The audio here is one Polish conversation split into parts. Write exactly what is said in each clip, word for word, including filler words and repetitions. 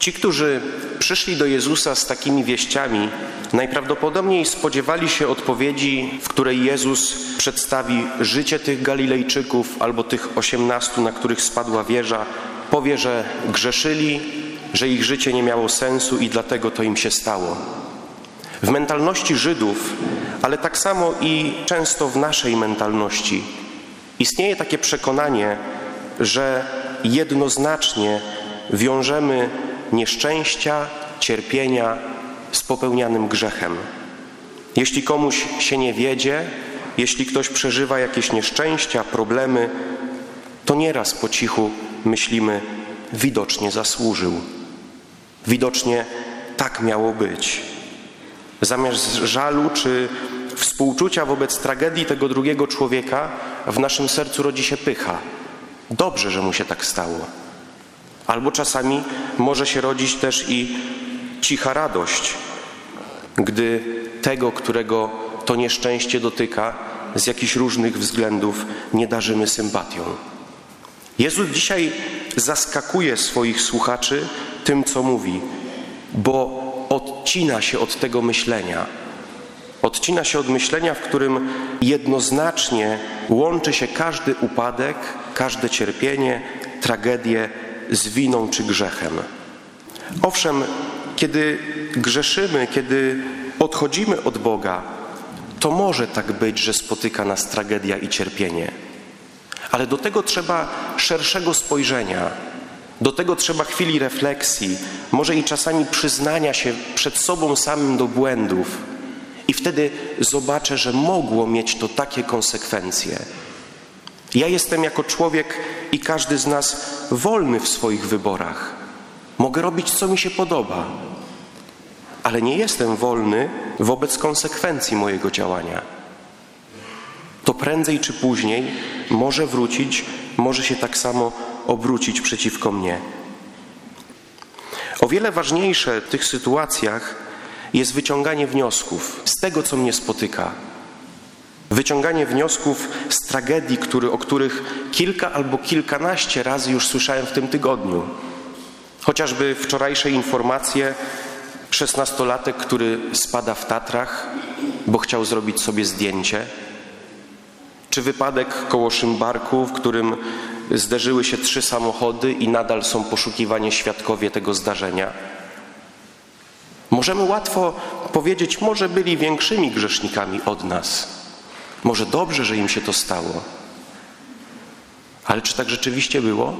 Ci, którzy przyszli do Jezusa z takimi wieściami, najprawdopodobniej spodziewali się odpowiedzi, w której Jezus przedstawi życie tych Galilejczyków albo tych osiemnastu, na których spadła wieża, powie, że grzeszyli, że ich życie nie miało sensu i dlatego to im się stało. W mentalności Żydów, ale tak samo i często w naszej mentalności, istnieje takie przekonanie, że jednoznacznie wiążemy nieszczęścia, cierpienia z popełnianym grzechem. Jeśli komuś się nie wiedzie, jeśli ktoś przeżywa jakieś nieszczęścia, problemy, to nieraz po cichu myślimy, widocznie zasłużył. Widocznie tak miało być. Zamiast żalu czy współczucia wobec tragedii tego drugiego człowieka, w naszym sercu rodzi się pycha. Dobrze, że mu się tak stało. Albo czasami może się rodzić też i cicha radość, gdy tego, którego to nieszczęście dotyka, z jakichś różnych względów nie darzymy sympatią. Jezus dzisiaj zaskakuje swoich słuchaczy tym, co mówi, bo odcina się od tego myślenia. Odcina się od myślenia, w którym jednoznacznie łączy się każdy upadek, każde cierpienie, tragedię z winą czy grzechem. Owszem, kiedy grzeszymy, kiedy odchodzimy od Boga, to może tak być, że spotyka nas tragedia i cierpienie. Ale do tego trzeba szerszego spojrzenia, do tego trzeba chwili refleksji, może i czasami przyznania się przed sobą samym do błędów. I wtedy zobaczę, że mogło mieć to takie konsekwencje. Ja jestem jako człowiek i każdy z nas wolny w swoich wyborach. Mogę robić, co mi się podoba, ale nie jestem wolny wobec konsekwencji mojego działania. To prędzej czy później może wrócić, może się tak samo obrócić przeciwko mnie. O wiele ważniejsze w tych sytuacjach jest wyciąganie wniosków z tego, co mnie spotyka. Wyciąganie wniosków z tragedii, który, o których kilka albo kilkanaście razy już słyszałem w tym tygodniu. Chociażby wczorajsze informacje, szesnastolatek, który spada w Tatrach, bo chciał zrobić sobie zdjęcie. Czy wypadek koło Szymbarku, w którym zderzyły się trzy samochody i nadal są poszukiwani świadkowie tego zdarzenia. Możemy łatwo powiedzieć, może byli większymi grzesznikami od nas. Może dobrze, że im się to stało. Ale czy tak rzeczywiście było?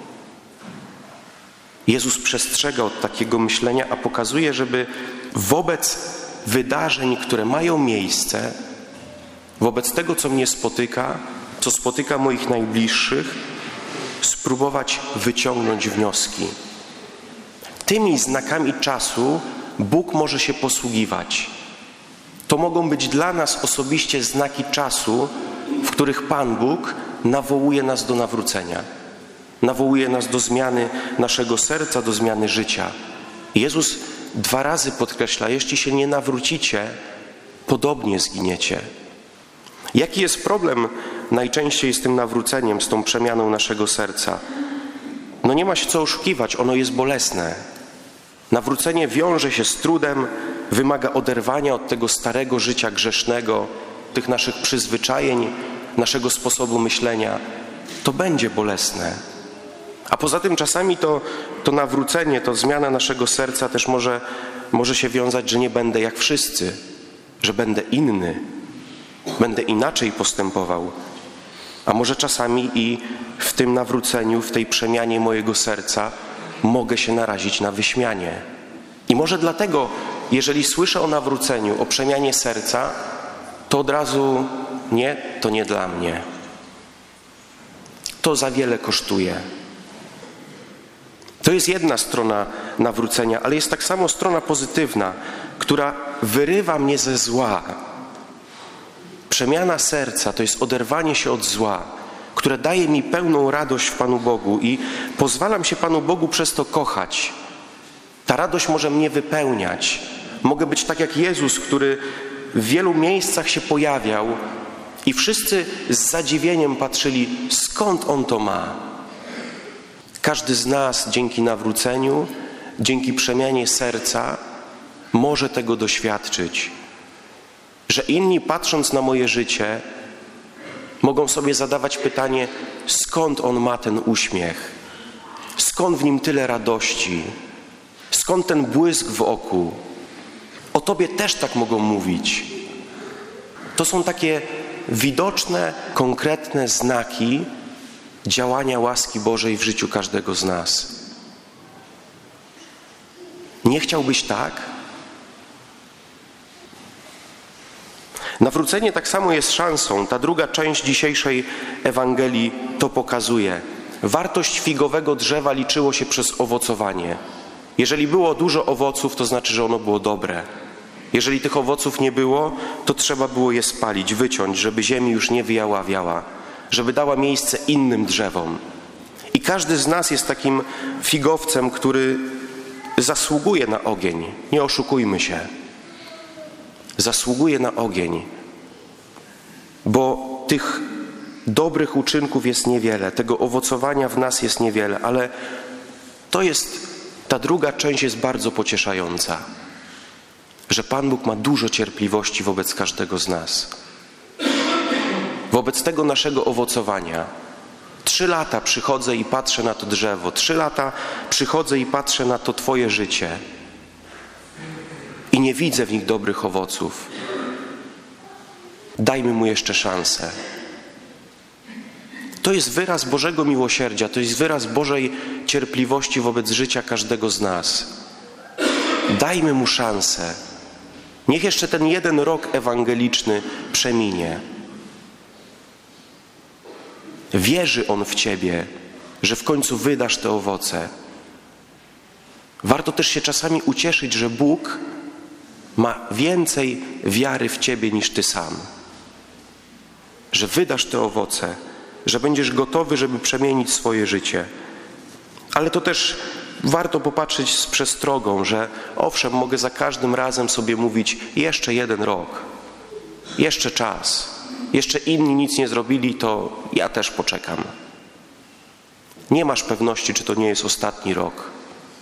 Jezus przestrzega od takiego myślenia, a pokazuje, żeby wobec wydarzeń, które mają miejsce, wobec tego, co mnie spotyka, co spotyka moich najbliższych, spróbować wyciągnąć wnioski. Tymi znakami czasu Bóg może się posługiwać. To mogą być dla nas osobiście znaki czasu, w których Pan Bóg nawołuje nas do nawrócenia. Nawołuje nas do zmiany naszego serca, do zmiany życia. Jezus dwa razy podkreśla, jeśli się nie nawrócicie, podobnie zginiecie. Jaki jest problem najczęściej z tym nawróceniem, z tą przemianą naszego serca? No nie ma się co oszukiwać, ono jest bolesne. Nawrócenie wiąże się z trudem, wymaga oderwania od tego starego życia grzesznego, tych naszych przyzwyczajeń, naszego sposobu myślenia. To będzie bolesne. A poza tym czasami to, to nawrócenie, to zmiana naszego serca też może, może się wiązać, że nie będę jak wszyscy, że będę inny, będę inaczej postępował. A może czasami i w tym nawróceniu, w tej przemianie mojego serca mogę się narazić na wyśmianie. I może dlatego, jeżeli słyszę o nawróceniu, o przemianie serca, to od razu nie, to nie dla mnie. To za wiele kosztuje. To jest jedna strona nawrócenia, ale jest tak samo strona pozytywna, która wyrywa mnie ze zła. Przemiana serca to jest oderwanie się od zła, które daje mi pełną radość w Panu Bogu i pozwalam się Panu Bogu przez to kochać. Ta radość może mnie wypełniać. Mogę być tak jak Jezus, który w wielu miejscach się pojawiał i wszyscy z zadziwieniem patrzyli, skąd On to ma. Każdy z nas dzięki nawróceniu, dzięki przemianie serca może tego doświadczyć. Że inni, patrząc na moje życie, mogą sobie zadawać pytanie, skąd on ma ten uśmiech? Skąd w nim tyle radości? Skąd ten błysk w oku? O Tobie też tak mogą mówić. To są takie widoczne, konkretne znaki działania łaski Bożej w życiu każdego z nas. Nie chciałbyś tak? Nawrócenie tak samo jest szansą. Ta druga część dzisiejszej Ewangelii to pokazuje. Wartość figowego drzewa liczyło się przez owocowanie. Jeżeli było dużo owoców, to znaczy, że ono było dobre. Jeżeli tych owoców nie było, to trzeba było je spalić, wyciąć, żeby ziemi już nie wyjaławiała, żeby dała miejsce innym drzewom. I każdy z nas jest takim figowcem, który zasługuje na ogień. Nie oszukujmy się. Zasługuje na ogień. Bo tych dobrych uczynków jest niewiele, tego owocowania w nas jest niewiele, ale to jest, ta druga część jest bardzo pocieszająca. Że Pan Bóg ma dużo cierpliwości wobec każdego z nas. Wobec tego naszego owocowania. Trzy lata przychodzę i patrzę na to drzewo. Trzy lata przychodzę i patrzę na to Twoje życie. I nie widzę w nich dobrych owoców. Dajmy Mu jeszcze szansę. To jest wyraz Bożego miłosierdzia, to jest wyraz Bożej cierpliwości wobec życia każdego z nas. Dajmy Mu szansę. Niech jeszcze ten jeden rok ewangeliczny przeminie. Wierzy On w Ciebie, że w końcu wydasz te owoce. Warto też się czasami ucieszyć, że Bóg ma więcej wiary w Ciebie niż Ty sam. Że wydasz te owoce, że będziesz gotowy, żeby przemienić swoje życie. Ale to też warto popatrzeć z przestrogą, że owszem, mogę za każdym razem sobie mówić jeszcze jeden rok, jeszcze czas, jeszcze inni nic nie zrobili, to ja też poczekam. Nie masz pewności, czy to nie jest ostatni rok.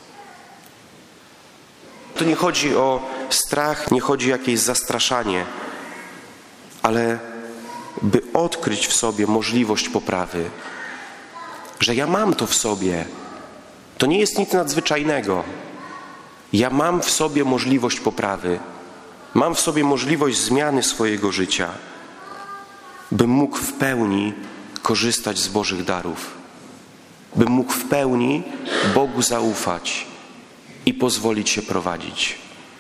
To nie chodzi o strach, nie chodzi o jakieś zastraszanie, ale by odkryć w sobie możliwość poprawy, że ja mam to w sobie. To nie jest nic nadzwyczajnego. Ja mam w sobie możliwość poprawy. Mam w sobie możliwość zmiany swojego życia, bym mógł w pełni korzystać z Bożych darów. Bym mógł w pełni Bogu zaufać i pozwolić się prowadzić.